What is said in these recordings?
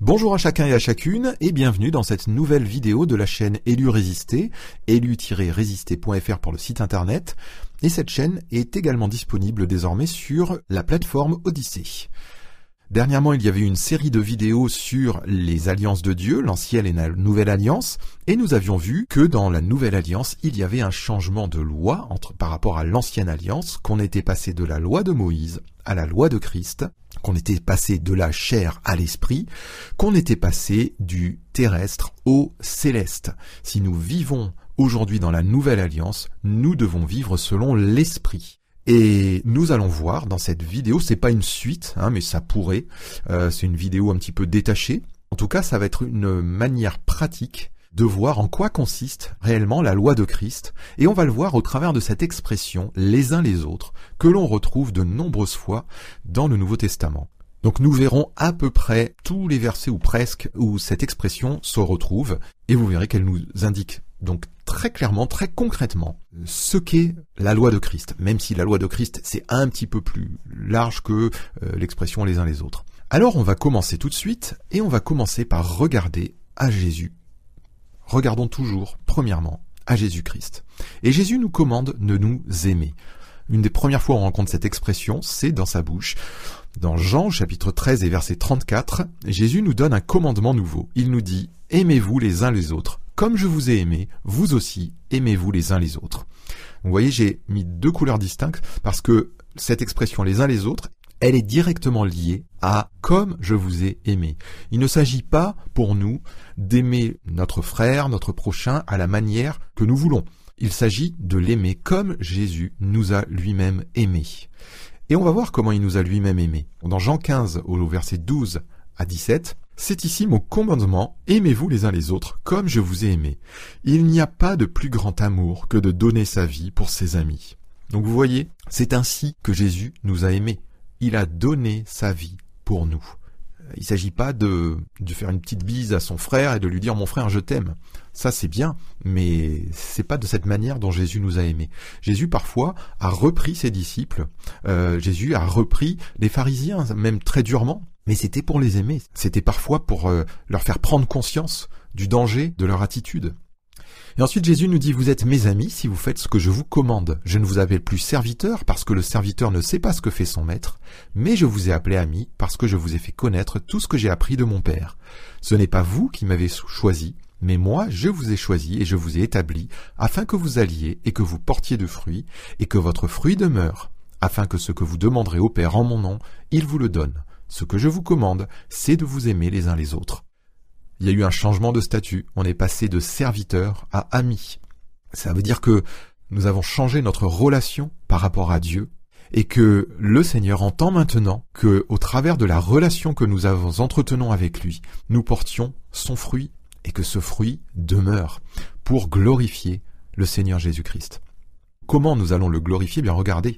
Bonjour à chacun et à chacune et bienvenue dans cette nouvelle vidéo de la chaîne Élu Résister, élu-résister.fr pour le site internet, et cette chaîne est également disponible désormais sur la plateforme Odyssée. Dernièrement, il y avait une série de vidéos sur les alliances de Dieu, l'ancienne et la nouvelle alliance, et nous avions vu que dans la nouvelle alliance, il y avait un changement de loi par rapport à l'ancienne alliance, qu'on était passé de la loi de Moïse à la loi de Christ, qu'on était passé de la chair à l'esprit, qu'on était passé du terrestre au céleste. Si nous vivons aujourd'hui dans la nouvelle alliance, nous devons vivre selon l'esprit. Et nous allons voir dans cette vidéo, c'est pas une suite, mais ça pourrait, c'est une vidéo un petit peu détachée. En tout cas, ça va être une manière pratique de voir en quoi consiste réellement la loi de Christ, et on va le voir au travers de cette expression « les uns les autres » que l'on retrouve de nombreuses fois dans le Nouveau Testament. Donc nous verrons à peu près tous les versets ou presque où cette expression se retrouve, et vous verrez qu'elle nous indique donc très clairement, très concrètement, ce qu'est la loi de Christ, même si la loi de Christ c'est un petit peu plus large que l'expression les uns les autres. Alors on va commencer tout de suite, et on va commencer par regarder à Jésus. Regardons toujours, premièrement, à Jésus-Christ. Et Jésus nous commande de nous aimer. Une des premières fois où on rencontre cette expression, c'est dans sa bouche. Dans Jean, chapitre 13 et verset 34, Jésus nous donne un commandement nouveau. Il nous dit « Aimez-vous les uns les autres. Comme je vous ai aimé, vous aussi, aimez-vous les uns les autres. » Vous voyez, j'ai mis deux couleurs distinctes parce que cette expression « les uns les autres », elle est directement liée à « comme je vous ai aimé ». Il ne s'agit pas pour nous d'aimer notre frère, notre prochain, à la manière que nous voulons. Il s'agit de l'aimer comme Jésus nous a lui-même aimé. Et on va voir comment il nous a lui-même aimé. Dans Jean 15, au verset 12 à 17, c'est ici mon commandement, aimez-vous les uns les autres comme je vous ai aimé. Il n'y a pas de plus grand amour que de donner sa vie pour ses amis. Donc vous voyez, c'est ainsi que Jésus nous a aimés. Il a donné sa vie pour nous. Il ne s'agit pas de faire une petite bise à son frère et de lui dire « mon frère, je t'aime ». Ça c'est bien, mais c'est pas de cette manière dont Jésus nous a aimés. Jésus parfois a repris ses disciples, Jésus a repris les pharisiens, même très durement, mais c'était pour les aimer. C'était parfois pour leur faire prendre conscience du danger de leur attitude. Et ensuite Jésus nous dit « Vous êtes mes amis si vous faites ce que je vous commande. Je ne vous appelle plus serviteur parce que le serviteur ne sait pas ce que fait son maître, mais je vous ai appelé ami parce que je vous ai fait connaître tout ce que j'ai appris de mon Père. Ce n'est pas vous qui m'avez choisi, mais moi je vous ai choisi et je vous ai établi afin que vous alliez et que vous portiez de fruits et que votre fruit demeure, afin que ce que vous demanderez au Père en mon nom, il vous le donne. Ce que je vous commande, c'est de vous aimer les uns les autres. » Il y a eu un changement de statut, on est passé de serviteur à ami. Ça veut dire que nous avons changé notre relation par rapport à Dieu et que le Seigneur entend maintenant que, au travers de la relation que nous entretenons avec lui, nous portions son fruit et que ce fruit demeure pour glorifier le Seigneur Jésus-Christ. Comment nous allons le glorifier ? Bien regardez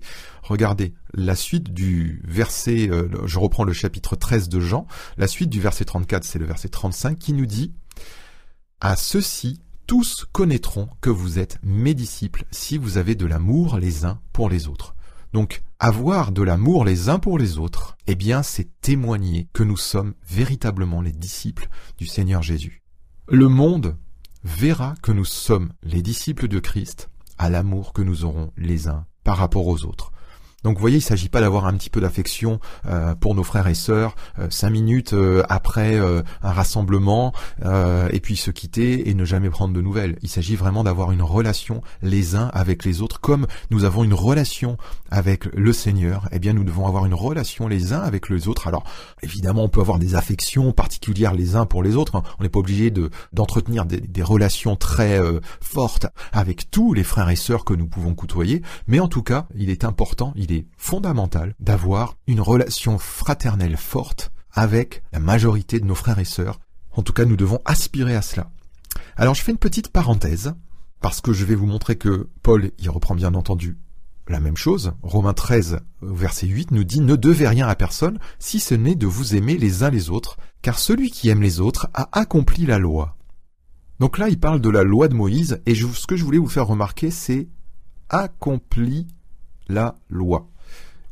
la suite du verset, je reprends le chapitre 13 de Jean, la suite du verset 34, c'est le verset 35 qui nous dit « À ceux-ci, tous connaîtront que vous êtes mes disciples si vous avez de l'amour les uns pour les autres. » Donc, avoir de l'amour les uns pour les autres, eh bien, c'est témoigner que nous sommes véritablement les disciples du Seigneur Jésus. Le monde verra que nous sommes les disciples de Christ à l'amour que nous aurons les uns par rapport aux autres. Donc vous voyez, il ne s'agit pas d'avoir un petit peu d'affection pour nos frères et sœurs 5 minutes après un rassemblement et puis se quitter et ne jamais prendre de nouvelles. Il s'agit vraiment d'avoir une relation les uns avec les autres. Comme nous avons une relation avec le Seigneur, eh bien nous devons avoir une relation les uns avec les autres. Alors évidemment, on peut avoir des affections particulières les uns pour les autres. On n'est pas obligé d'entretenir des relations très fortes avec tous les frères et sœurs que nous pouvons côtoyer. Mais en tout cas, il est important, il est fondamental d'avoir une relation fraternelle forte avec la majorité de nos frères et sœurs. En tout cas, nous devons aspirer à cela. Alors, je fais une petite parenthèse, parce que je vais vous montrer que Paul y reprend bien entendu la même chose. Romains 13, verset 8, nous dit « Ne devez rien à personne, si ce n'est de vous aimer les uns les autres, car celui qui aime les autres a accompli la loi. » Donc là, il parle de la loi de Moïse, et ce que je voulais vous faire remarquer, c'est « accompli la loi ».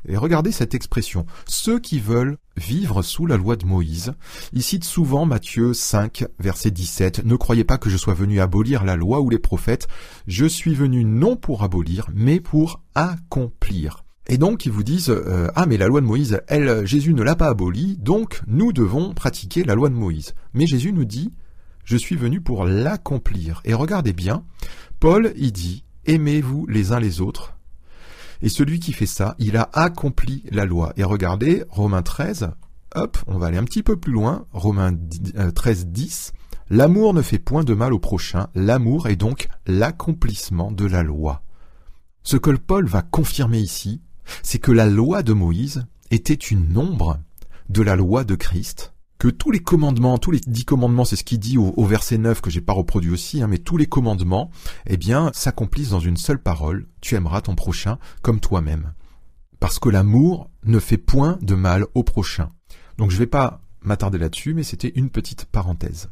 Et regardez cette expression, ceux qui veulent vivre sous la loi de Moïse. Il cite souvent Matthieu 5, verset 17, « Ne croyez pas que je sois venu abolir la loi ou les prophètes, je suis venu non pour abolir, mais pour accomplir. » Et donc ils vous disent « Ah mais la loi de Moïse, Jésus ne l'a pas abolie, donc nous devons pratiquer la loi de Moïse. » Mais Jésus nous dit « Je suis venu pour l'accomplir. » Et regardez bien, Paul il dit « Aimez-vous les uns les autres. » Et celui qui fait ça, il a accompli la loi. Et regardez, Romains 13, hop, on va aller un petit peu plus loin, Romains 13, 10, « L'amour ne fait point de mal au prochain, l'amour est donc l'accomplissement de la loi. » Ce que Paul va confirmer ici, c'est que la loi de Moïse était une ombre de la loi de Christ, que tous les commandements, tous les 10 commandements, c'est ce qu'il dit au verset 9 que j'ai pas reproduit aussi, mais tous les commandements, s'accomplissent dans une seule parole, tu aimeras ton prochain comme toi-même. Parce que l'amour ne fait point de mal au prochain. Donc je vais pas m'attarder là-dessus, mais c'était une petite parenthèse.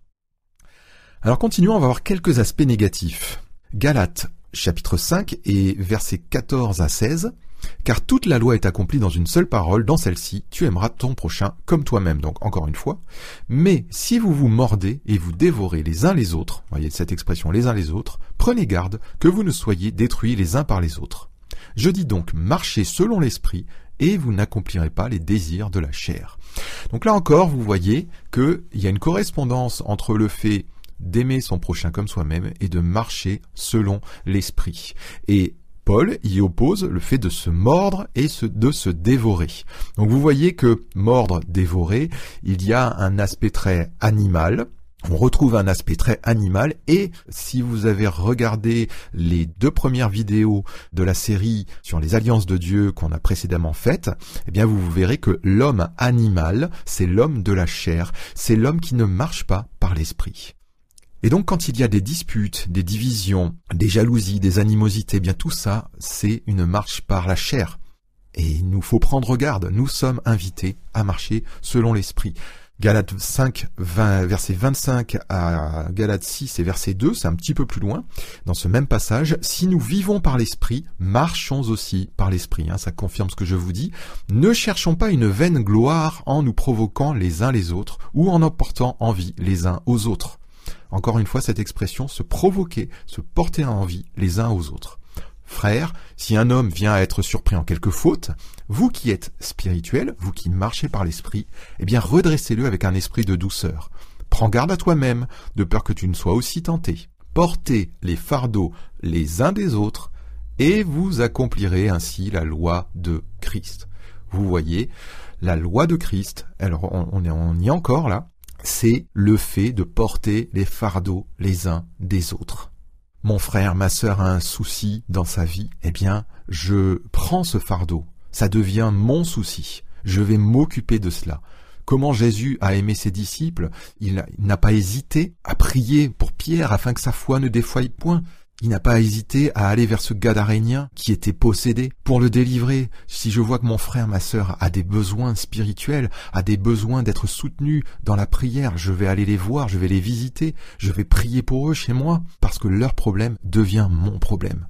Alors continuons, on va voir quelques aspects négatifs. Galates, chapitre 5 et versets 14 à 16. Car toute la loi est accomplie dans une seule parole, dans celle-ci, tu aimeras ton prochain comme toi-même. Donc encore une fois, mais si vous vous mordez et vous dévorez les uns les autres, voyez cette expression les uns les autres, prenez garde que vous ne soyez détruits les uns par les autres. Je dis donc, marchez selon l'esprit et vous n'accomplirez pas les désirs de la chair. Donc là encore, vous voyez qu'il y a une correspondance entre le fait d'aimer son prochain comme soi-même et de marcher selon l'esprit. Et Paul y oppose le fait de se mordre et de se dévorer. Donc vous voyez que mordre, dévorer, il y a un aspect très animal. On retrouve un aspect très animal et si vous avez regardé les 2 premières vidéos de la série sur les alliances de Dieu qu'on a précédemment faites, eh bien vous verrez que l'homme animal, c'est l'homme de la chair, c'est l'homme qui ne marche pas par l'esprit. Et donc quand il y a des disputes, des divisions, des jalousies, des animosités, eh bien tout ça, c'est une marche par la chair. Et il nous faut prendre garde, nous sommes invités à marcher selon l'esprit. Galates 5, verset 25 à Galates 6 et verset 2, c'est un petit peu plus loin, dans ce même passage, « Si nous vivons par l'esprit, marchons aussi par l'esprit. » Ça confirme ce que je vous dis. « Ne cherchons pas une vaine gloire en nous provoquant les uns les autres ou en emportant envie les uns aux autres. » Encore une fois, cette expression, se provoquer, se porter envie les uns aux autres. Frères, si un homme vient à être surpris en quelque faute, vous qui êtes spirituels, vous qui marchez par l'esprit, eh bien redressez-le avec un esprit de douceur. Prends garde à toi-même, de peur que tu ne sois aussi tenté. Portez les fardeaux les uns des autres, et vous accomplirez ainsi la loi de Christ. Vous voyez, la loi de Christ, alors on y est encore là, c'est le fait de porter les fardeaux les uns des autres. Mon frère, ma sœur a un souci dans sa vie, eh bien, je prends ce fardeau. Ça devient mon souci. Je vais m'occuper de cela. Comment Jésus a aimé ses disciples, il n'a pas hésité à prier pour Pierre afin que sa foi ne défaille point. Il n'a pas hésité à aller vers ce Gadarénien qui était possédé pour le délivrer. Si je vois que mon frère, ma sœur a des besoins spirituels, a des besoins d'être soutenu dans la prière, je vais aller les voir, je vais les visiter, je vais prier pour eux chez moi, parce que leur problème devient mon problème.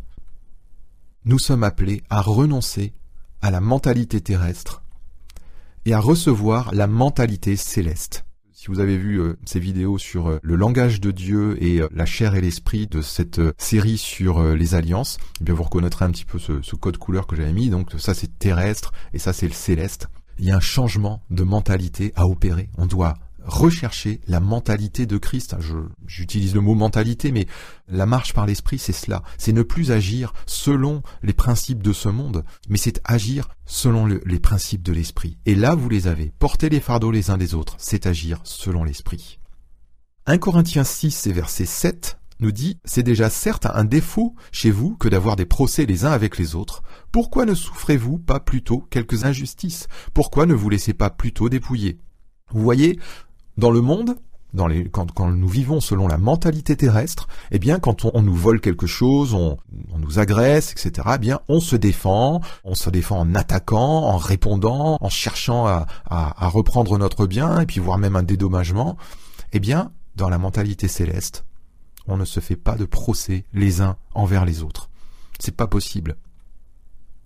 Nous sommes appelés à renoncer à la mentalité terrestre et à recevoir la mentalité céleste. Si vous avez vu ces vidéos sur le langage de Dieu et la chair et l'esprit de cette série sur les alliances, eh bien vous reconnaîtrez un petit peu ce code couleur que j'avais mis. Donc ça c'est terrestre et ça c'est le céleste. Il y a un changement de mentalité à opérer. On doit rechercher la mentalité de Christ. J'utilise le mot mentalité, mais la marche par l'esprit, c'est cela. C'est ne plus agir selon les principes de ce monde, mais c'est agir selon les principes de l'esprit. Et là, vous les avez. Porter les fardeaux les uns des autres, c'est agir selon l'esprit. 1 Corinthiens 6 et verset 7 nous dit « C'est déjà certes un défaut chez vous que d'avoir des procès les uns avec les autres. Pourquoi ne souffrez-vous pas plutôt quelques injustices? Pourquoi ne vous laissez pas plutôt dépouiller ?» Vous voyez, dans le monde, quand nous vivons selon la mentalité terrestre, eh bien, quand on nous vole quelque chose, on nous agresse, etc., eh bien, on se défend en attaquant, en répondant, en cherchant à reprendre notre bien, et puis voire même un dédommagement. Eh bien, dans la mentalité céleste, on ne se fait pas de procès les uns envers les autres. C'est pas possible.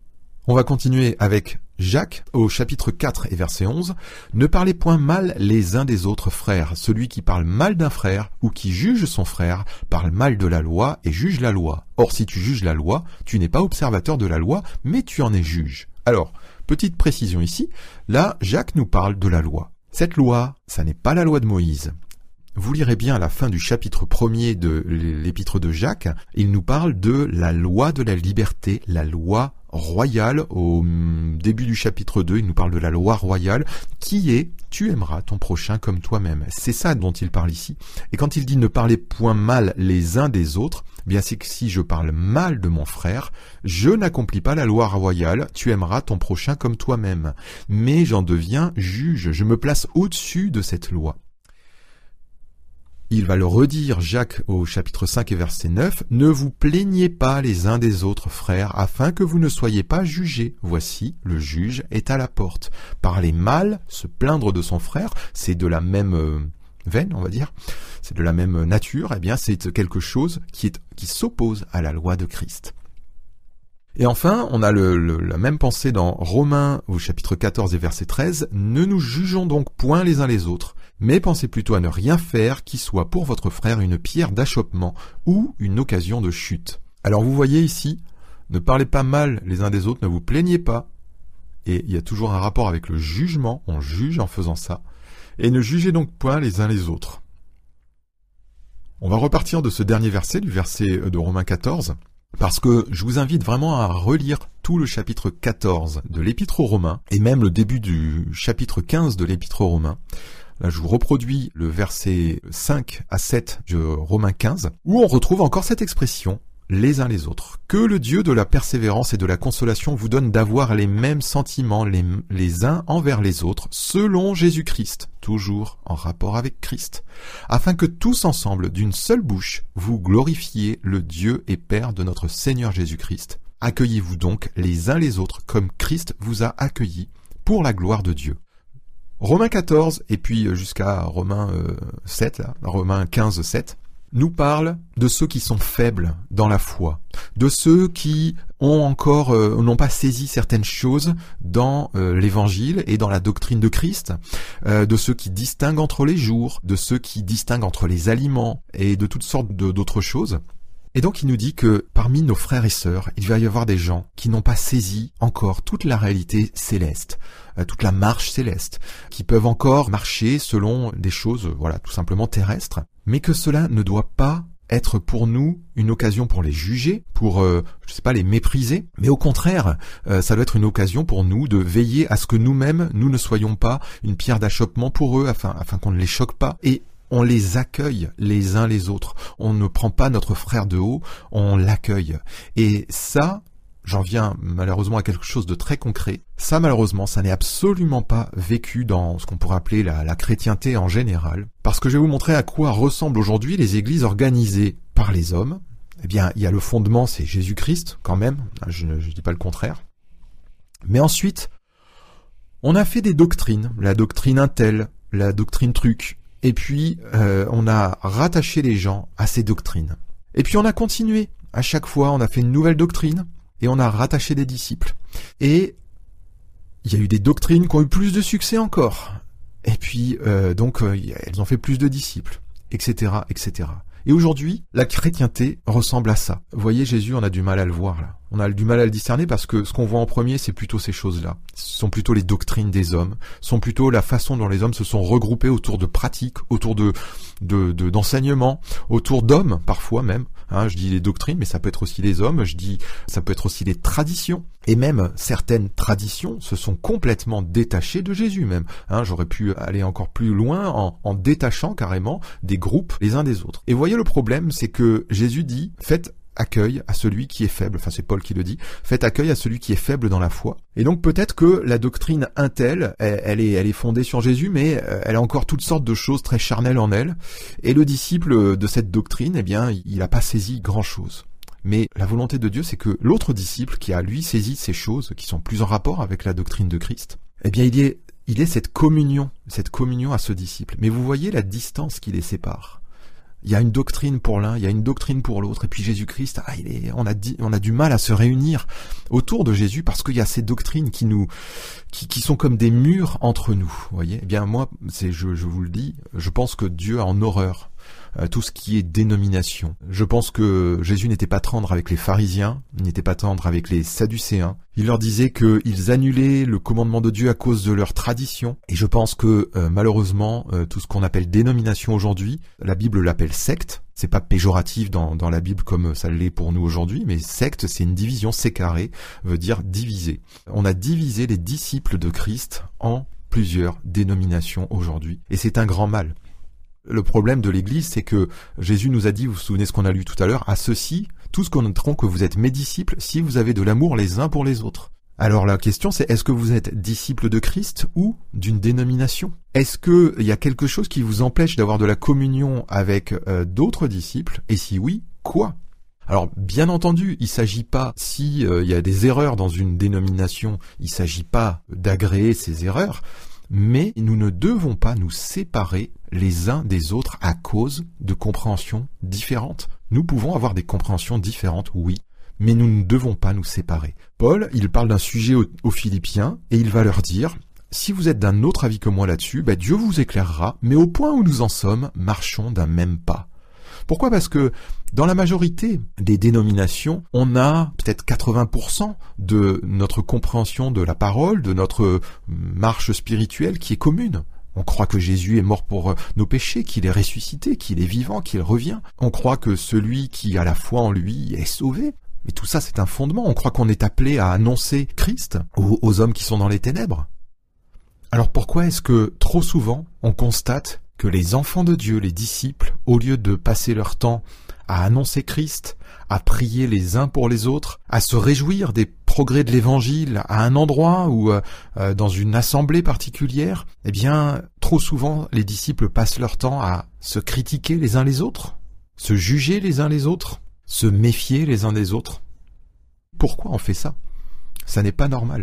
On va continuer avec Jacques au chapitre 4 et verset 11. « Ne parlez point mal les uns des autres frères. Celui qui parle mal d'un frère ou qui juge son frère parle mal de la loi et juge la loi. Or si tu juges la loi, tu n'es pas observateur de la loi, mais tu en es juge. » Alors, petite précision ici, là Jacques nous parle de la loi. Cette loi, ça n'est pas la loi de Moïse. Vous lirez bien à la fin du chapitre 1er de l'épître de Jacques, il nous parle de la loi de la liberté, la loi royale. Au début du chapitre 2, il nous parle de la loi royale qui est « tu aimeras ton prochain comme toi-même ». C'est ça dont il parle ici. Et quand il dit « ne parlez point mal les uns des autres », bien c'est que si je parle mal de mon frère, je n'accomplis pas la loi royale « tu aimeras ton prochain comme toi-même ». Mais j'en deviens juge, je me place au-dessus de cette loi. Il va le redire, Jacques, au chapitre 5 et verset 9, « Ne vous plaignez pas les uns des autres, frères, afin que vous ne soyez pas jugés. Voici, le juge est à la porte. » Parler mal, se plaindre de son frère, c'est de la même veine, on va dire, c'est de la même nature, eh bien c'est quelque chose qui s'oppose à la loi de Christ. Et enfin, on a la même pensée dans Romains au chapitre 14 et verset 13, « Ne nous jugeons donc point les uns les autres, mais pensez plutôt à ne rien faire qui soit pour votre frère une pierre d'achoppement ou une occasion de chute. » Alors vous voyez ici, ne parlez pas mal les uns des autres, ne vous plaignez pas. Et il y a toujours un rapport avec le jugement, on juge en faisant ça. Et ne jugez donc point les uns les autres. On va repartir de ce dernier verset, du verset de Romains 14, parce que je vous invite vraiment à relire tout le chapitre 14 de l'Épître aux Romains, et même le début du chapitre 15 de l'Épître aux Romains. Là, je vous reproduis le verset 5 à 7 de Romains 15, où on retrouve encore cette expression, les uns les autres. Que le Dieu de la persévérance et de la consolation vous donne d'avoir les mêmes sentiments les uns envers les autres, selon Jésus-Christ, toujours en rapport avec Christ, afin que tous ensemble, d'une seule bouche, vous glorifiez le Dieu et Père de notre Seigneur Jésus-Christ. Accueillez-vous donc les uns les autres comme Christ vous a accueillis pour la gloire de Dieu. Romains 14 et puis jusqu'à Romains 7, là, Romains 15, 7, nous parle de ceux qui sont faibles dans la foi, de ceux qui n'ont pas saisi certaines choses dans l'évangile et dans la doctrine de Christ, de ceux qui distinguent entre les jours, de ceux qui distinguent entre les aliments et de toutes sortes d'autres choses. Et donc il nous dit que parmi nos frères et sœurs, il va y avoir des gens qui n'ont pas saisi encore toute la réalité céleste, toute la marche céleste, qui peuvent encore marcher selon des choses, voilà, tout simplement terrestres, mais que cela ne doit pas être pour nous une occasion pour les juger, pour, les mépriser, mais au contraire, ça doit être une occasion pour nous de veiller à ce que nous-mêmes, nous ne soyons pas une pierre d'achoppement pour eux, afin qu'on ne les choque pas, et on les accueille les uns les autres. On ne prend pas notre frère de haut, on l'accueille. Et ça, j'en viens malheureusement à quelque chose de très concret. Ça, malheureusement, ça n'est absolument pas vécu dans ce qu'on pourrait appeler la chrétienté en général. Parce que je vais vous montrer à quoi ressemblent aujourd'hui les églises organisées par les hommes. Eh bien, il y a le fondement, c'est Jésus-Christ, quand même. Je ne dis pas le contraire. Mais ensuite, on a fait des doctrines. La doctrine Intel, la doctrine truc. Et puis, on a rattaché les gens à ces doctrines. Et puis, on a continué. À chaque fois, on a fait une nouvelle doctrine et on a rattaché des disciples. Et il y a eu des doctrines qui ont eu plus de succès encore. Et puis, elles ont fait plus de disciples, etc., etc. Et aujourd'hui, la chrétienté ressemble à ça. Vous voyez, Jésus, on a du mal à le voir là. On a du mal à le discerner parce que ce qu'on voit en premier, c'est plutôt ces choses-là. Ce sont plutôt les doctrines des hommes, sont plutôt la façon dont les hommes se sont regroupés autour de pratiques, autour d'enseignements, autour d'hommes, parfois même. Je dis les doctrines, mais ça peut être aussi les hommes, ça peut être aussi les traditions. Et même certaines traditions se sont complètement détachées de Jésus même. J'aurais pu aller encore plus loin en détachant carrément des groupes les uns des autres. Et vous voyez, le problème, c'est que Jésus dit, faites accueil à celui qui est faible. Enfin, c'est Paul qui le dit. Faites accueil à celui qui est faible dans la foi. Et donc, peut-être que la doctrine Intel, elle est fondée sur Jésus, mais elle a encore toutes sortes de choses très charnelles en elle. Et le disciple de cette doctrine, eh bien, il n'a pas saisi grand-chose. Mais la volonté de Dieu, c'est que l'autre disciple qui a, lui, saisi ces choses qui sont plus en rapport avec la doctrine de Christ, eh bien, il est cette communion à ce disciple. Mais vous voyez la distance qui les sépare. Il y a une doctrine pour l'un, il y a une doctrine pour l'autre, et puis Jésus-Christ, on a du mal à se réunir autour de Jésus parce qu'il y a ces doctrines qui sont comme des murs entre nous, vous voyez. Eh bien moi, je vous le dis, je pense que Dieu a en horreur tout ce qui est dénomination. Je pense que Jésus n'était pas tendre avec les pharisiens, il n'était pas tendre avec les sadducéens. Il leur disait qu'ils annulaient le commandement de Dieu à cause de leur tradition. Et je pense que malheureusement, tout ce qu'on appelle dénomination aujourd'hui, la Bible l'appelle secte. C'est pas péjoratif dans la Bible comme ça l'est pour nous aujourd'hui, mais secte, c'est une division, sécaré, veut dire diviser. On a divisé les disciples de Christ en plusieurs dénominations aujourd'hui. Et c'est un grand mal. Le problème de l'Église, c'est que Jésus nous a dit, vous vous souvenez ce qu'on a lu tout à l'heure, à ceux-ci, tous connaîtront que vous êtes mes disciples si vous avez de l'amour les uns pour les autres. Alors la question c'est, est-ce que vous êtes disciples de Christ ou d'une dénomination ? Est-ce qu'il y a quelque chose qui vous empêche d'avoir de la communion avec d'autres disciples ? Et si oui, quoi ? Alors bien entendu, il s'agit pas, si il y a des erreurs dans une dénomination, il s'agit pas d'agréer ces erreurs, mais nous ne devons pas nous séparer les uns des autres à cause de compréhensions différentes. Nous pouvons avoir des compréhensions différentes, oui, mais nous ne devons pas nous séparer. Paul, il parle d'un sujet aux Philippiens, et il va leur dire, si vous êtes d'un autre avis que moi là-dessus, Dieu vous éclairera, mais au point où nous en sommes, marchons d'un même pas. Pourquoi ? Parce que dans la majorité des dénominations, on a peut-être 80% de notre compréhension de la parole, de notre marche spirituelle qui est commune. On croit que Jésus est mort pour nos péchés, qu'il est ressuscité, qu'il est vivant, qu'il revient. On croit que celui qui a la foi en lui est sauvé. Mais tout ça, c'est un fondement. On croit qu'on est appelé à annoncer Christ aux hommes qui sont dans les ténèbres. Alors pourquoi est-ce que trop souvent, on constate que les enfants de Dieu, les disciples, au lieu de passer leur temps à annoncer Christ, à prier les uns pour les autres, à se réjouir des progrès de l'Évangile à un endroit ou dans une assemblée particulière, eh bien, trop souvent, les disciples passent leur temps à se critiquer les uns les autres, se juger les uns les autres, se méfier les uns des autres. Pourquoi on fait ça ? Ça n'est pas normal.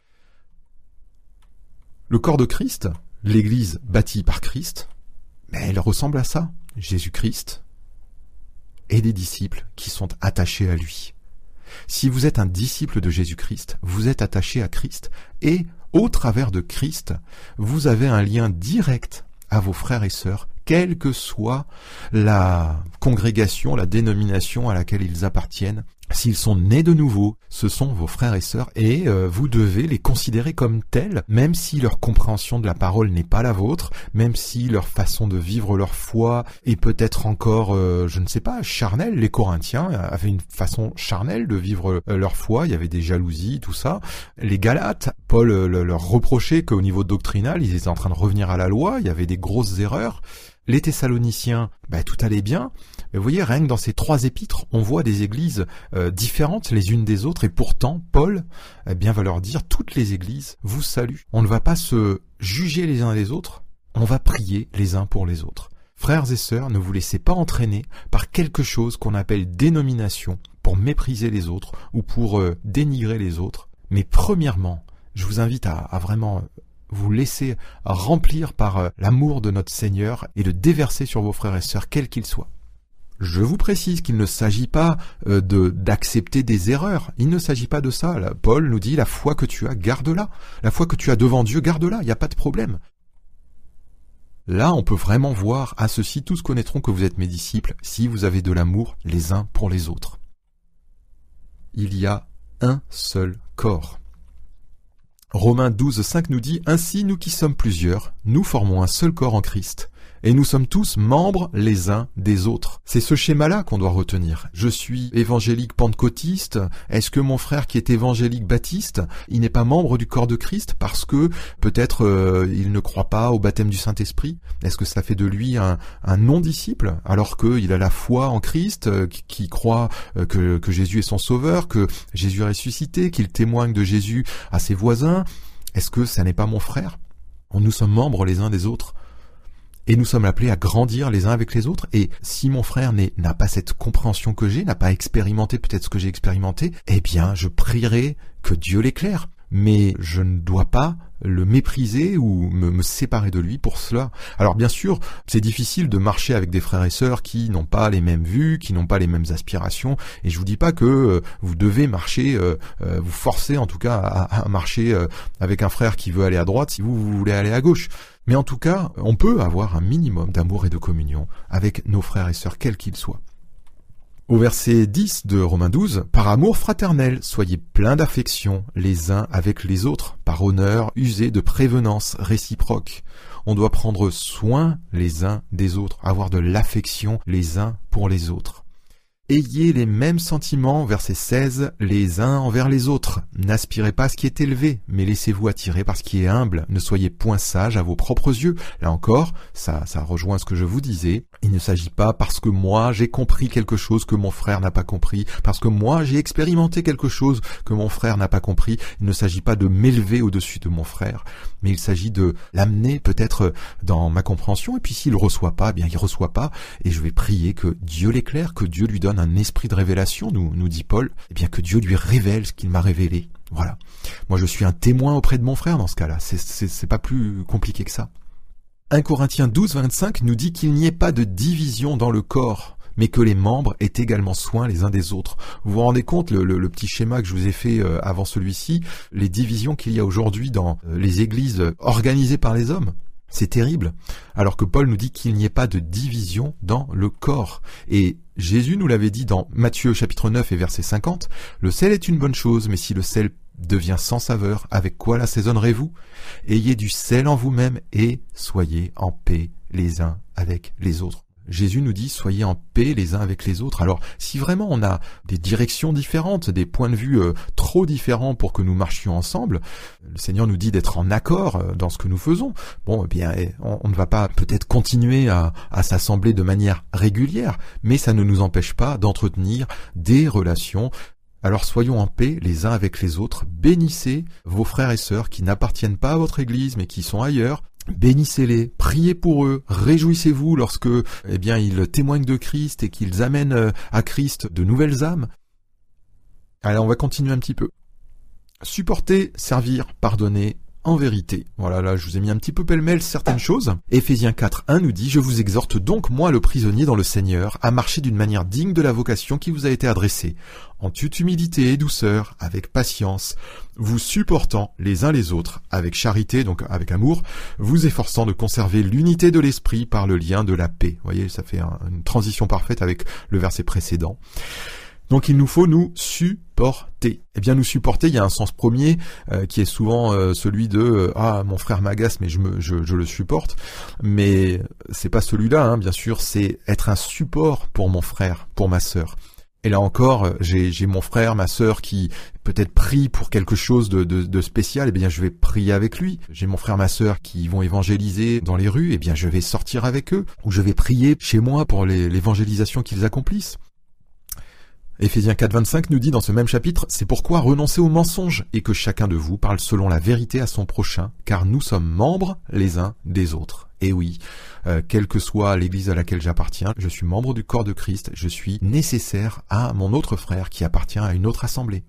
Le corps de Christ, l'Église bâtie par Christ, elle ressemble à ça, Jésus-Christ et des disciples qui sont attachés à lui. Si vous êtes un disciple de Jésus-Christ, vous êtes attaché à Christ et au travers de Christ, vous avez un lien direct à vos frères et sœurs, quelle que soit la congrégation, la dénomination à laquelle ils appartiennent. S'ils sont nés de nouveau, ce sont vos frères et sœurs et vous devez les considérer comme tels, même si leur compréhension de la parole n'est pas la vôtre, même si leur façon de vivre leur foi est peut-être encore, je ne sais pas, charnelle. Les Corinthiens avaient une façon charnelle de vivre leur foi, il y avait des jalousies, tout ça. Les Galates, Paul leur reprochait qu'au niveau doctrinal, ils étaient en train de revenir à la loi, il y avait des grosses erreurs. Les Thessaloniciens, tout allait bien. Mais vous voyez, rien que dans ces 3 épîtres, on voit des églises différentes les unes des autres. Et pourtant, Paul va leur dire, toutes les églises vous saluent. On ne va pas se juger les uns les autres, on va prier les uns pour les autres. Frères et sœurs, ne vous laissez pas entraîner par quelque chose qu'on appelle dénomination pour mépriser les autres ou pour dénigrer les autres. Mais premièrement, je vous invite à vraiment vous laisser remplir par l'amour de notre Seigneur et le déverser sur vos frères et sœurs, quels qu'ils soient. Je vous précise qu'il ne s'agit pas d'accepter des erreurs. Il ne s'agit pas de ça. Là, Paul nous dit, la foi que tu as, garde-la. La foi que tu as devant Dieu, garde-la. Il n'y a pas de problème. Là, on peut vraiment voir, à ceci, tous connaîtront que vous êtes mes disciples, si vous avez de l'amour les uns pour les autres. Il y a un seul corps. Romains 12,5 nous dit « Ainsi, nous qui sommes plusieurs, nous formons un seul corps en Christ, et nous sommes tous membres les uns des autres. » C'est ce schéma-là qu'on doit retenir. Je suis évangélique pentecôtiste. Est-ce que mon frère qui est évangélique baptiste, il n'est pas membre du corps de Christ parce que peut-être il ne croit pas au baptême du Saint-Esprit? Est-ce que ça fait de lui un non-disciple alors qu'il a la foi en Christ, qui croit que Jésus est son sauveur, que Jésus est ressuscité, qu'il témoigne de Jésus à ses voisins? Est-ce que ça n'est pas mon frère? Nous sommes membres les uns des autres. Et nous sommes appelés à grandir les uns avec les autres. Et si mon frère n'a pas cette compréhension que j'ai, n'a pas expérimenté peut-être ce que j'ai expérimenté, eh bien, je prierai que Dieu l'éclaire. mais je ne dois pas le mépriser ou me séparer de lui pour cela. Alors bien sûr, c'est difficile de marcher avec des frères et sœurs qui n'ont pas les mêmes vues, qui n'ont pas les mêmes aspirations, et je vous dis pas que vous devez marcher, vous forcer en tout cas à marcher avec un frère qui veut aller à droite si vous voulez aller à gauche. Mais en tout cas, on peut avoir un minimum d'amour et de communion avec nos frères et sœurs, quels qu'ils soient. Au verset 10 de Romains 12, « Par amour fraternel, soyez pleins d'affection les uns avec les autres, par honneur, usez de prévenance réciproque. » On doit prendre soin les uns des autres, avoir de l'affection les uns pour les autres. Ayez les mêmes sentiments, verset 16, les uns envers les autres. N'aspirez pas à ce qui est élevé, mais laissez-vous attirer par ce qui est humble. Ne soyez point sages à vos propres yeux. Là encore, ça rejoint ce que je vous disais. Il ne s'agit pas parce que moi j'ai compris quelque chose que mon frère n'a pas compris, parce que moi j'ai expérimenté quelque chose que mon frère n'a pas compris. Il ne s'agit pas de m'élever au-dessus de mon frère, mais il s'agit de l'amener peut-être dans ma compréhension, et puis s'il ne reçoit pas, eh bien il ne reçoit pas, et je vais prier que Dieu l'éclaire, que Dieu lui donne un esprit de révélation, nous dit Paul, eh bien que Dieu lui révèle ce qu'il m'a révélé. Voilà. Moi je suis un témoin auprès de mon frère dans ce cas-là, c'est pas plus compliqué que ça. 1 Corinthiens 12, 25 nous dit qu'il n'y ait pas de division dans le corps, mais que les membres aient également soin les uns des autres. Vous vous rendez compte, le petit schéma que je vous ai fait avant celui-ci, les divisions qu'il y a aujourd'hui dans les églises organisées par les hommes? C'est terrible. Alors que Paul nous dit qu'il n'y ait pas de division dans le corps. Et Jésus nous l'avait dit dans Matthieu chapitre 9 et verset 50, « Le sel est une bonne chose, mais si le sel devient sans saveur, avec quoi l'assaisonnerez-vous? Ayez du sel en vous-même et soyez en paix les uns avec les autres. » Jésus nous dit « Soyez en paix les uns avec les autres ». Alors, si vraiment on a des directions différentes, des points de vue trop différents pour que nous marchions ensemble, le Seigneur nous dit d'être en accord dans ce que nous faisons. Bon, eh bien, on ne va pas peut-être continuer à s'assembler de manière régulière, mais ça ne nous empêche pas d'entretenir des relations. Alors soyons en paix les uns avec les autres, bénissez vos frères et sœurs qui n'appartiennent pas à votre église mais qui sont ailleurs, bénissez-les, priez pour eux, réjouissez-vous lorsque ils témoignent de Christ et qu'ils amènent à Christ de nouvelles âmes. Alors on va continuer un petit peu. Supporter, servir, pardonner, en vérité. Voilà, là je vous ai mis un petit peu pêle-mêle certaines choses. Éphésiens 4.1 nous dit « Je vous exhorte donc, moi le prisonnier dans le Seigneur, à marcher d'une manière digne de la vocation qui vous a été adressée, en toute humilité et douceur, avec patience, vous supportant les uns les autres, avec charité, donc avec amour, vous efforçant de conserver l'unité de l'esprit par le lien de la paix. » Vous voyez, ça fait une transition parfaite avec le verset précédent. Donc il nous faut nous supporter. Eh bien nous supporter, il y a un sens premier qui est souvent celui de mon frère m'agace mais je le supporte. Mais c'est pas celui-là, hein, bien sûr, c'est être un support pour mon frère, pour ma sœur. Et là encore, j'ai mon frère, ma sœur qui peut-être prie pour quelque chose de spécial, eh bien je vais prier avec lui. J'ai mon frère, ma sœur qui vont évangéliser dans les rues, eh bien je vais sortir avec eux, ou je vais prier chez moi pour l'évangélisation qu'ils accomplissent. Éphésiens 4.25 nous dit dans ce même chapitre, « C'est pourquoi renoncez aux mensonges et que chacun de vous parle selon la vérité à son prochain, car nous sommes membres les uns des autres. » Et oui, quelle que soit l'église à laquelle j'appartiens, je suis membre du corps de Christ, je suis nécessaire à mon autre frère qui appartient à une autre assemblée.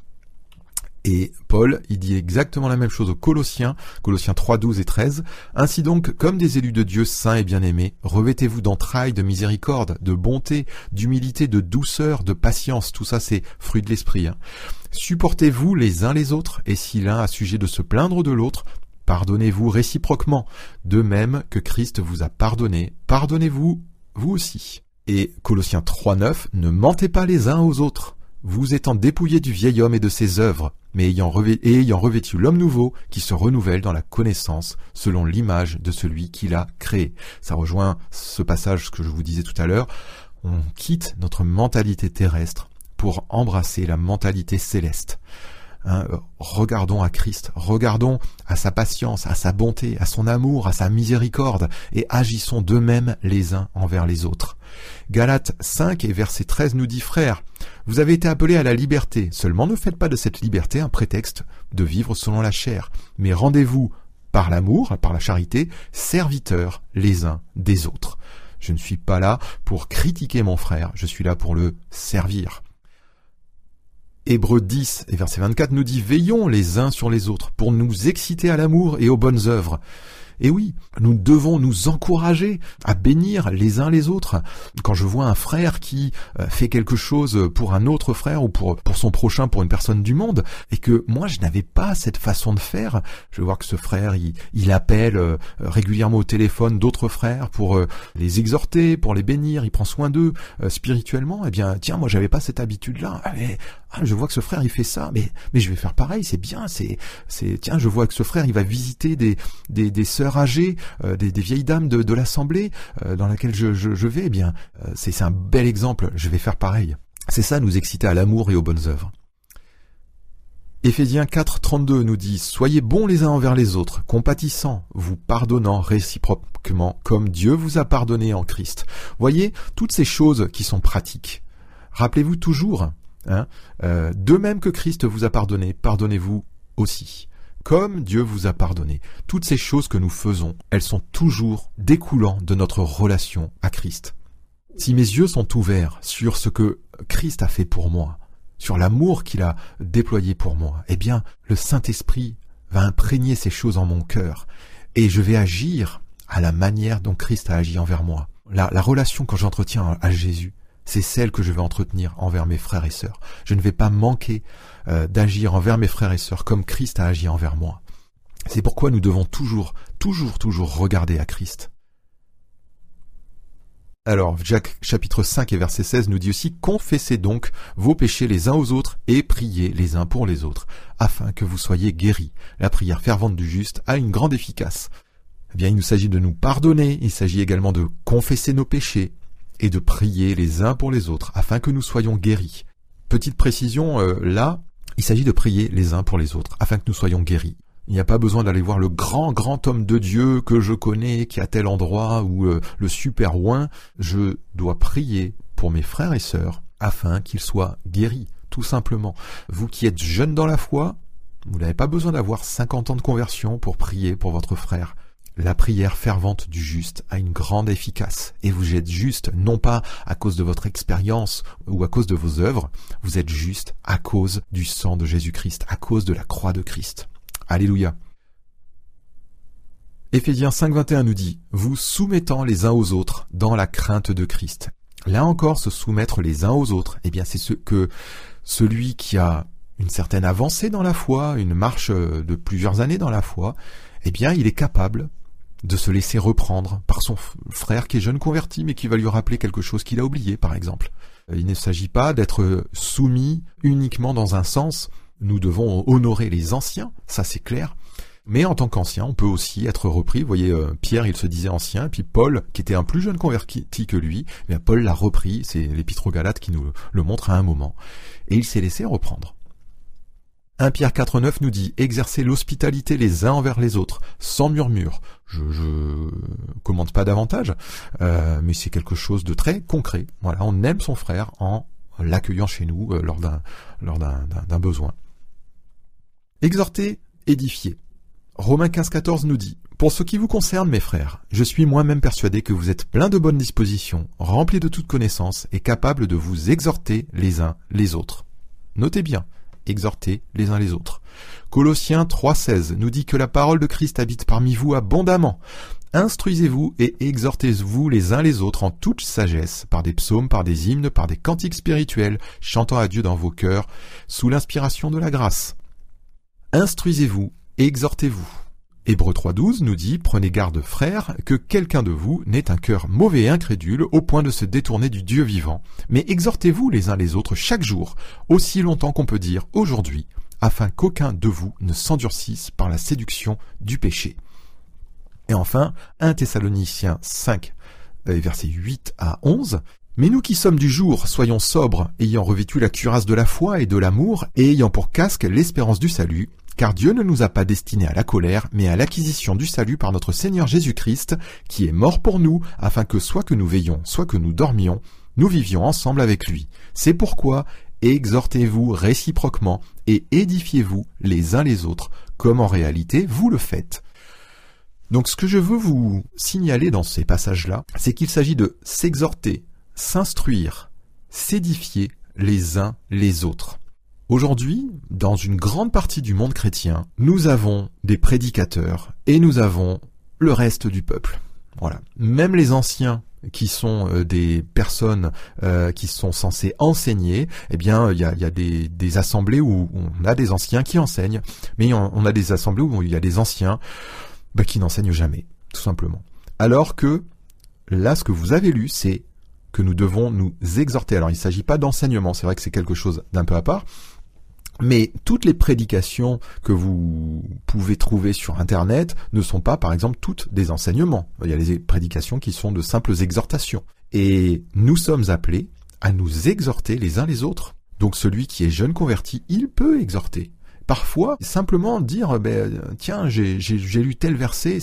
Et Paul, il dit exactement la même chose aux Colossiens 3, 12 et 13. « Ainsi donc, comme des élus de Dieu saints et bien-aimés, revêtez-vous d'entrailles, de miséricorde, de bonté, d'humilité, de douceur, de patience. » Tout ça, c'est fruit de l'esprit. Hein. « Supportez-vous les uns les autres, et si l'un a sujet de se plaindre de l'autre, pardonnez-vous réciproquement. De même que Christ vous a pardonné, pardonnez-vous vous aussi. » Et Colossiens 3, 9. « Ne mentez pas les uns aux autres, vous étant dépouillés du vieil homme et de ses œuvres, mais ayant revêtu l'homme nouveau qui se renouvelle dans la connaissance selon l'image de celui qui l'a créé. » Ça rejoint ce passage que je vous disais tout à l'heure. On quitte notre mentalité terrestre pour embrasser la mentalité céleste. Hein, regardons à Christ, regardons à sa patience, à sa bonté, à son amour, à sa miséricorde, et agissons de même les uns envers les autres. Galates 5 et verset 13 nous dit « Frères, vous avez été appelés à la liberté, seulement ne faites pas de cette liberté un prétexte de vivre selon la chair, mais rendez-vous par l'amour, par la charité, serviteurs les uns des autres. » Je ne suis pas là pour critiquer mon frère, je suis là pour le servir. Hébreux 10 et verset 24 nous dit « Veillons les uns sur les autres pour nous exciter à l'amour et aux bonnes œuvres ». Et oui, nous devons nous encourager à bénir les uns les autres. Quand je vois un frère qui fait quelque chose pour un autre frère ou pour son prochain, pour une personne du monde, et que moi je n'avais pas cette façon de faire, je vois que ce frère il appelle régulièrement au téléphone d'autres frères pour les exhorter, pour les bénir, il prend soin d'eux spirituellement, eh bien tiens, moi j'avais pas cette habitude-là, je vois que ce frère il fait ça, mais je vais faire pareil, c'est bien, tiens, je vois que ce frère il va visiter des sœurs âgées, des vieilles dames de l'assemblée dans laquelle je vais, eh bien c'est un bel exemple, je vais faire pareil. C'est ça, nous exciter à l'amour et aux bonnes œuvres. Éphésiens 4:32 nous dit « Soyez bons les uns envers les autres, compatissants, vous pardonnant réciproquement, comme Dieu vous a pardonné en Christ. » Voyez, toutes ces choses qui sont pratiques. Rappelez-vous toujours, de même que Christ vous a pardonné, pardonnez-vous aussi. Comme Dieu vous a pardonné. Toutes ces choses que nous faisons, elles sont toujours découlant de notre relation à Christ. Si mes yeux sont ouverts sur ce que Christ a fait pour moi, sur l'amour qu'il a déployé pour moi, eh bien, le Saint-Esprit va imprégner ces choses en mon cœur et je vais agir à la manière dont Christ a agi envers moi. La relation que j'entretiens à Jésus, c'est celle que je vais entretenir envers mes frères et sœurs. Je ne vais pas manquer d'agir envers mes frères et sœurs comme Christ a agi envers moi. C'est pourquoi nous devons toujours regarder à Christ. Alors, Jacques chapitre 5 et verset 16 nous dit aussi « Confessez donc vos péchés les uns aux autres et priez les uns pour les autres, afin que vous soyez guéris. La prière fervente du juste a une grande efficace. » Eh bien, il nous s'agit de nous pardonner, il s'agit également de confesser nos péchés et de prier les uns pour les autres, afin que nous soyons guéris. Petite précision, là, il s'agit de prier les uns pour les autres, afin que nous soyons guéris. Il n'y a pas besoin d'aller voir le grand homme de Dieu que je connais, qui est à tel endroit, ou le super oint. Je dois prier pour mes frères et sœurs, afin qu'ils soient guéris, tout simplement. Vous qui êtes jeunes dans la foi, vous n'avez pas besoin d'avoir 50 ans de conversion pour prier pour votre frère. La prière fervente du juste a une grande efficace, et vous êtes juste, non pas à cause de votre expérience ou à cause de vos œuvres, vous êtes juste à cause du sang de Jésus-Christ, à cause de la croix de Christ. Alléluia. Éphésiens 5:21 nous dit « Vous soumettant les uns aux autres dans la crainte de Christ ». Là encore, se soumettre les uns aux autres, eh bien c'est ce que celui qui a une certaine avancée dans la foi, une marche de plusieurs années dans la foi, eh bien il est capable de se laisser reprendre par son frère qui est jeune converti, mais qui va lui rappeler quelque chose qu'il a oublié, par exemple. Il ne s'agit pas d'être soumis uniquement dans un sens. Nous devons honorer les anciens, ça c'est clair. Mais en tant qu'ancien, on peut aussi être repris. Vous voyez, Pierre, il se disait ancien, puis Paul, qui était un plus jeune converti que lui, bien Paul l'a repris. C'est l'Épître aux Galates qui nous le montre à un moment. Et il s'est laissé reprendre. 1 Pierre 4:9 nous dit « Exercez l'hospitalité les uns envers les autres, sans murmure ». Je commente pas davantage, mais c'est quelque chose de très concret. Voilà, on aime son frère en l'accueillant chez nous lors d'un besoin. Exhorter, édifier. Romains 15:14 nous dit « Pour ce qui vous concerne, mes frères, je suis moi-même persuadé que vous êtes pleins de bonnes dispositions, remplis de toute connaissance et capables de vous exhorter les uns les autres. » Notez bien. Exhortez les uns les autres. Colossiens 3:16 nous dit que la parole de Christ habite parmi vous abondamment. Instruisez-vous et exhortez-vous les uns les autres en toute sagesse, par des psaumes, par des hymnes, par des cantiques spirituels, chantant à Dieu dans vos cœurs, sous l'inspiration de la grâce. Instruisez-vous et exhortez-vous. Hébreux 3:12 nous dit « Prenez garde, frères, que quelqu'un de vous n'ait un cœur mauvais et incrédule au point de se détourner du Dieu vivant. Mais exhortez-vous les uns les autres chaque jour, aussi longtemps qu'on peut dire aujourd'hui, afin qu'aucun de vous ne s'endurcisse par la séduction du péché. » Et enfin, 1 Thessaloniciens 5, versets 8 à 11. « Mais nous qui sommes du jour, soyons sobres, ayant revêtu la cuirasse de la foi et de l'amour, et ayant pour casque l'espérance du salut, car Dieu ne nous a pas destinés à la colère, mais à l'acquisition du salut par notre Seigneur Jésus-Christ, qui est mort pour nous, afin que soit que nous veillions, soit que nous dormions, nous vivions ensemble avec lui. C'est pourquoi exhortez-vous réciproquement et édifiez-vous les uns les autres, comme en réalité vous le faites. » Donc ce que je veux vous signaler dans ces passages-là, c'est qu'il s'agit de s'exhorter, s'instruire, s'édifier les uns les autres. Aujourd'hui, dans une grande partie du monde chrétien, nous avons des prédicateurs et nous avons le reste du peuple. Voilà. Même les anciens qui sont des personnes qui sont censées enseigner, eh bien il y a des assemblées où on a des anciens qui enseignent, mais on a des assemblées où il y a des anciens qui n'enseignent jamais, tout simplement. Alors que là, ce que vous avez lu, c'est que nous devons nous exhorter. Alors il ne s'agit pas d'enseignement, c'est vrai que c'est quelque chose d'un peu à part, mais toutes les prédications que vous pouvez trouver sur Internet ne sont pas, par exemple, toutes des enseignements. Il y a des prédications qui sont de simples exhortations. Et nous sommes appelés à nous exhorter les uns les autres. Donc celui qui est jeune converti, il peut exhorter. Parfois, simplement dire, tiens, j'ai lu tel verset,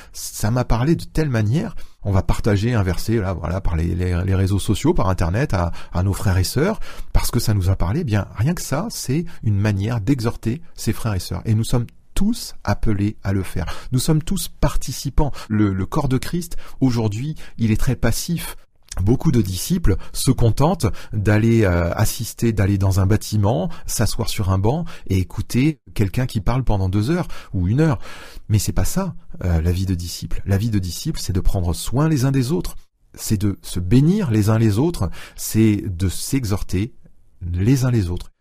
ça m'a parlé de telle manière. On va partager un verset, là, voilà, par les réseaux sociaux, par Internet, à nos frères et sœurs, parce que ça nous a parlé. Bien, rien que ça, c'est une manière d'exhorter ses frères et sœurs. Et nous sommes tous appelés à le faire. Nous sommes tous participants. Le corps de Christ, aujourd'hui, il est très passif. Beaucoup de disciples se contentent d'aller assister, d'aller dans un bâtiment, s'asseoir sur un banc et écouter quelqu'un qui parle pendant 2 heures ou 1 heure. Mais c'est pas ça, la vie de disciple. La vie de disciple, c'est de prendre soin les uns des autres. C'est de se bénir les uns les autres. C'est de s'exhorter les uns les autres.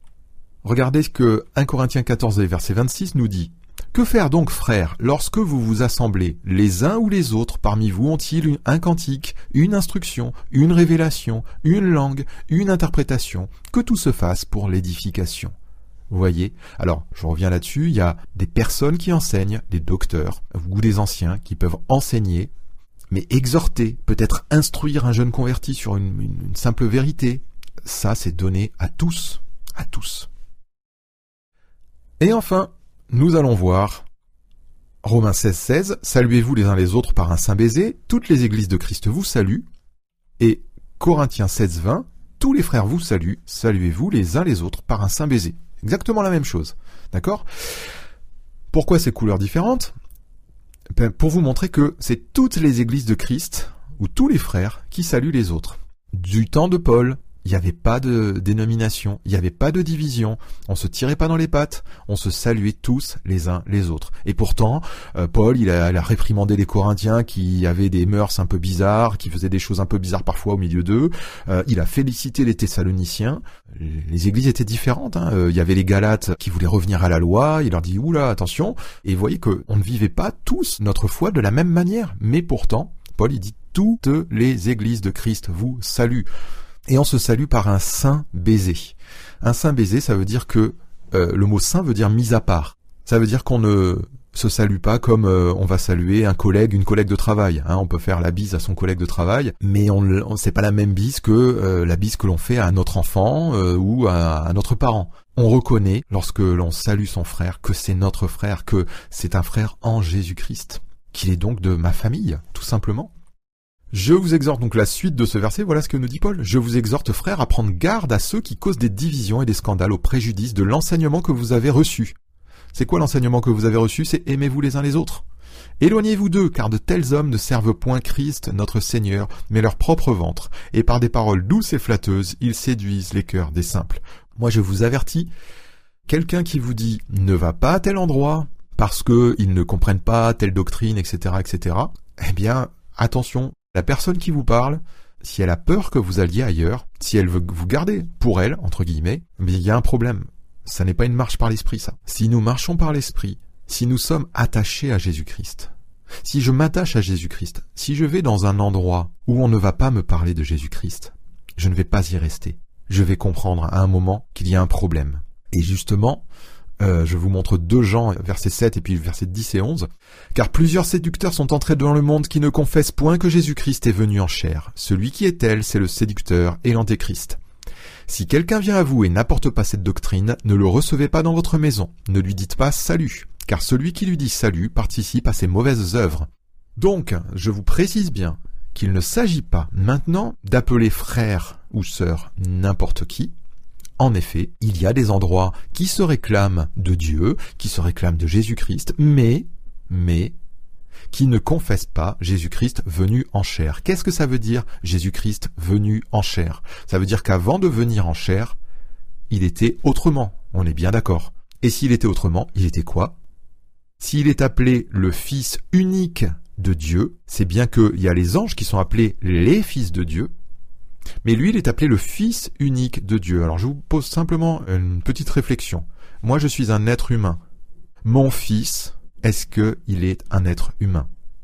Regardez ce que 1 Corinthiens 14 verset 26 nous dit. Que faire donc, frères, lorsque vous vous assemblez, les uns ou les autres parmi vous ont-ils un cantique, une instruction, une révélation, une langue, une interprétation, que tout se fasse pour l'édification. Vous voyez? Alors, je reviens là-dessus, il y a des personnes qui enseignent, des docteurs ou des anciens qui peuvent enseigner, mais exhorter, peut-être instruire un jeune converti sur une simple vérité, ça c'est donné à tous, à tous. Et enfin, nous allons voir Romains 16, saluez-vous les uns les autres par un saint baiser, toutes les églises de Christ vous saluent, et Corinthiens 16, 20, tous les frères vous saluent, saluez-vous les uns les autres par un saint baiser. Exactement la même chose, d'accord? Pourquoi ces couleurs différentes? Pour vous montrer que c'est toutes les églises de Christ, ou tous les frères, qui saluent les autres. Du temps de Paul, il n'y avait pas de dénomination, il n'y avait pas de division, on se tirait pas dans les pattes, on se saluait tous les uns les autres. Et pourtant, Paul, il a réprimandé les Corinthiens qui avaient des mœurs un peu bizarres, qui faisaient des choses un peu bizarres parfois au milieu d'eux, il a félicité les Thessaloniciens, les églises étaient différentes, il y avait les Galates qui voulaient revenir à la loi, il leur dit « Oula, attention », et vous voyez qu'on ne vivait pas tous notre foi de la même manière, mais pourtant, Paul il dit « Toutes les églises de Christ vous saluent ». Et on se salue par un saint baiser. Un saint baiser, ça veut dire que le mot saint veut dire mis à part. Ça veut dire qu'on ne se salue pas comme on va saluer un collègue, une collègue de travail. On peut faire la bise à son collègue de travail, mais c'est pas la même bise que la bise que l'on fait à notre enfant ou à notre parent. On reconnaît, lorsque l'on salue son frère, que c'est notre frère, que c'est un frère en Jésus-Christ, qu'il est donc de ma famille, tout simplement. Je vous exhorte donc la suite de ce verset, voilà ce que nous dit Paul. Je vous exhorte, frères, à prendre garde à ceux qui causent des divisions et des scandales au préjudice de l'enseignement que vous avez reçu. C'est quoi l'enseignement que vous avez reçu? C'est aimez-vous les uns les autres. Éloignez-vous d'eux, car de tels hommes ne servent point Christ, notre Seigneur, mais leur propre ventre, et par des paroles douces et flatteuses, ils séduisent les cœurs des simples. Moi je vous avertis, quelqu'un qui vous dit ne va pas à tel endroit, parce qu'ils ne comprennent pas telle doctrine, etc., etc., eh bien, attention. La personne qui vous parle, si elle a peur que vous alliez ailleurs, si elle veut vous garder pour elle, entre guillemets, mais il y a un problème. Ça n'est pas une marche par l'esprit, ça. Si nous marchons par l'esprit, si nous sommes attachés à Jésus-Christ, si je m'attache à Jésus-Christ, si je vais dans un endroit où on ne va pas me parler de Jésus-Christ, je ne vais pas y rester. Je vais comprendre à un moment qu'il y a un problème. Et justement, je vous montre 2 Jean, verset 7 et puis verset 10 et 11. « Car plusieurs séducteurs sont entrés dans le monde qui ne confessent point que Jésus-Christ est venu en chair. Celui qui est tel, c'est le séducteur et l'antéchrist. Si quelqu'un vient à vous et n'apporte pas cette doctrine, ne le recevez pas dans votre maison. Ne lui dites pas salut, car celui qui lui dit salut participe à ses mauvaises œuvres. » Donc, je vous précise bien qu'il ne s'agit pas maintenant d'appeler frère ou sœur n'importe qui. En effet, il y a des endroits qui se réclament de Dieu, qui se réclament de Jésus-Christ, mais qui ne confessent pas Jésus-Christ venu en chair. Qu'est-ce que ça veut dire, Jésus-Christ venu en chair? Ça veut dire qu'avant de venir en chair, il était autrement, on est bien d'accord. Et s'il était autrement, il était quoi? S'il est appelé le Fils unique de Dieu, c'est bien qu'il y a les anges qui sont appelés les fils de Dieu, mais lui, il est appelé le Fils unique de Dieu. Alors je vous pose simplement une petite réflexion. Moi, je suis un être humain. Mon fils, est-ce qu'il est un être humain?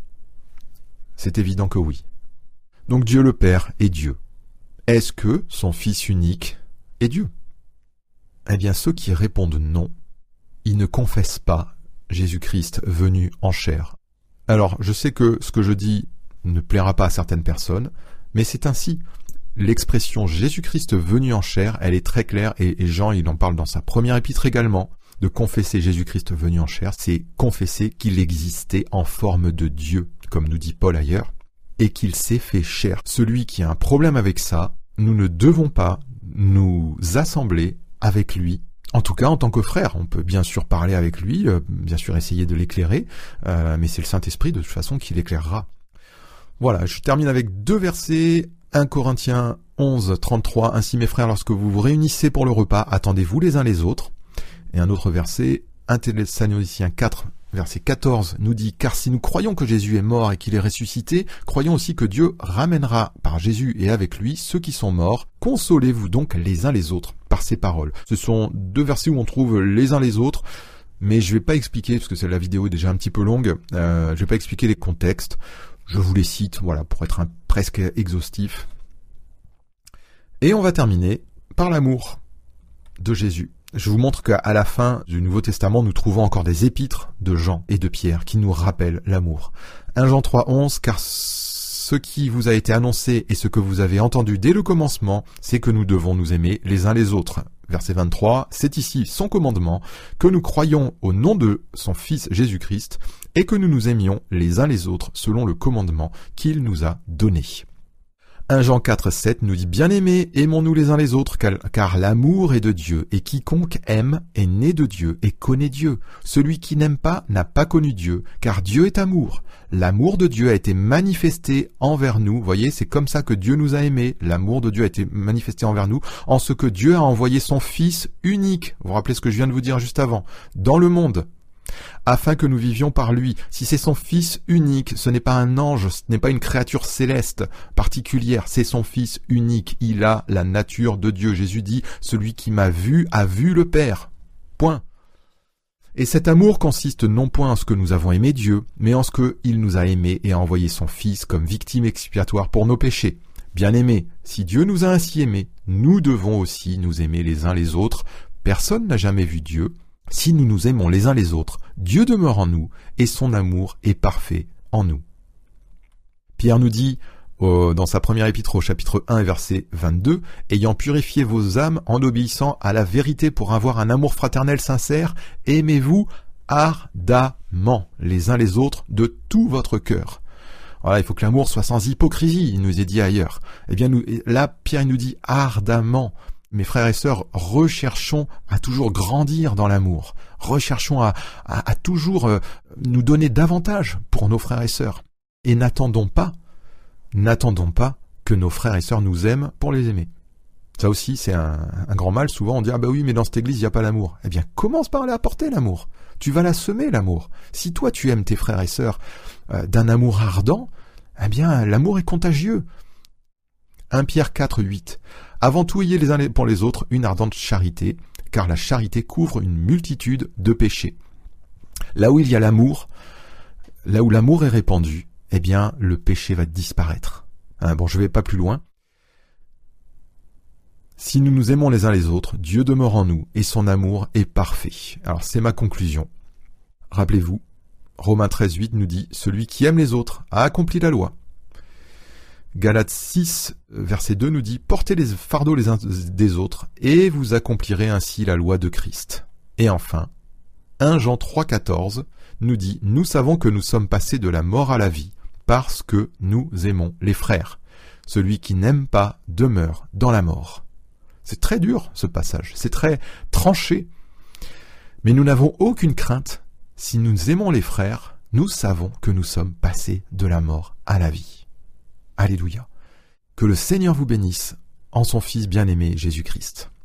C'est évident que oui. Donc Dieu le Père est Dieu. Est-ce que son Fils unique est Dieu? Eh bien, ceux qui répondent non, ils ne confessent pas Jésus-Christ venu en chair. Alors, je sais que ce que je dis ne plaira pas à certaines personnes, mais c'est ainsi. L'expression Jésus-Christ venu en chair, elle est très claire, et Jean, il en parle dans sa première épître également, de confesser Jésus-Christ venu en chair, c'est confesser qu'il existait en forme de Dieu, comme nous dit Paul ailleurs, et qu'il s'est fait chair. Celui qui a un problème avec ça, nous ne devons pas nous assembler avec lui. En tout cas, en tant que frère, on peut bien sûr parler avec lui, bien sûr essayer de l'éclairer, mais c'est le Saint-Esprit de toute façon qui l'éclairera. Voilà, je termine avec 2 versets. 1 Corinthiens 11, 33, ainsi mes frères, lorsque vous vous réunissez pour le repas, attendez-vous les uns les autres. Et un autre verset, 1 Thessaloniciens 4, verset 14, nous dit, car si nous croyons que Jésus est mort et qu'il est ressuscité, croyons aussi que Dieu ramènera par Jésus et avec lui ceux qui sont morts. Consolez-vous donc les uns les autres par ces paroles. Ce sont 2 versets où on trouve les uns les autres, mais je vais pas expliquer, parce que la vidéo est déjà un petit peu longue, je vais pas expliquer les contextes. Je vous les cite, voilà, pour être presque exhaustif. Et on va terminer par l'amour de Jésus. Je vous montre qu'à la fin du Nouveau Testament, nous trouvons encore des épîtres de Jean et de Pierre qui nous rappellent l'amour. 1 Jean 3, 11, car ce qui vous a été annoncé et ce que vous avez entendu dès le commencement, c'est que nous devons nous aimer les uns les autres. Verset 23, c'est ici son commandement, que nous croyions au nom de son Fils Jésus-Christ, et que nous nous aimions les uns les autres selon le commandement qu'il nous a donné. 1 Jean 4, 7 nous dit « Bien-aimés, aimons-nous les uns les autres, car l'amour est de Dieu, et quiconque aime est né de Dieu et connaît Dieu. Celui qui n'aime pas n'a pas connu Dieu, car Dieu est amour. L'amour de Dieu a été manifesté envers nous. » Vous voyez, c'est comme ça que Dieu nous a aimés. L'amour de Dieu a été manifesté envers nous, en ce que Dieu a envoyé son Fils unique. Vous vous rappelez ce que je viens de vous dire juste avant, dans le monde, afin que nous vivions par lui. Si c'est son Fils unique, ce n'est pas un ange, ce n'est pas une créature céleste particulière, c'est son Fils unique. Il a la nature de Dieu. Jésus dit, celui qui m'a vu a vu le Père. Point. Et cet amour consiste non point en ce que nous avons aimé Dieu, mais en ce qu'il nous a aimés et a envoyé son Fils comme victime expiatoire pour nos péchés. Bien-aimés, si Dieu nous a ainsi aimés, nous devons aussi nous aimer les uns les autres. Personne n'a jamais vu Dieu. Si nous nous aimons les uns les autres, Dieu demeure en nous et son amour est parfait en nous. Pierre nous dit, dans sa première épître au chapitre 1 verset 22, « Ayant purifié vos âmes en obéissant à la vérité pour avoir un amour fraternel sincère, aimez-vous ardemment les uns les autres de tout votre cœur. » Voilà, il faut que l'amour soit sans hypocrisie, il nous est dit ailleurs. Eh bien, là, Pierre nous dit ardemment. Mes frères et sœurs, recherchons à toujours grandir dans l'amour. Recherchons à toujours nous donner davantage pour nos frères et sœurs. Et n'attendons pas que nos frères et sœurs nous aiment pour les aimer. Ça aussi, c'est un grand mal. Souvent, on dit « Ah bah oui, mais dans cette église, il n'y a pas l'amour. » Eh bien, commence par aller apporter l'amour. Tu vas la semer, l'amour. Si toi, tu aimes tes frères et sœurs d'un amour ardent, eh bien, l'amour est contagieux. 1 Pierre 4, 8. Avant tout, ayez les uns pour les autres une ardente charité, car la charité couvre une multitude de péchés. Là où il y a l'amour, là où l'amour est répandu, eh bien, le péché va disparaître. Bon, je ne vais pas plus loin. Si nous nous aimons les uns les autres, Dieu demeure en nous et son amour est parfait. Alors, c'est ma conclusion. Rappelez-vous, Romains 13, 8 nous dit « Celui qui aime les autres a accompli la loi ». Galates 6, verset 2 nous dit « Portez les fardeaux les uns des autres, et vous accomplirez ainsi la loi de Christ. » Et enfin, 1 Jean 3, 14 nous dit « Nous savons que nous sommes passés de la mort à la vie, parce que nous aimons les frères. Celui qui n'aime pas demeure dans la mort. » C'est très dur, ce passage, c'est très tranché. Mais nous n'avons aucune crainte. Si nous aimons les frères, nous savons que nous sommes passés de la mort à la vie. Alléluia. Que le Seigneur vous bénisse en son Fils bien-aimé Jésus-Christ.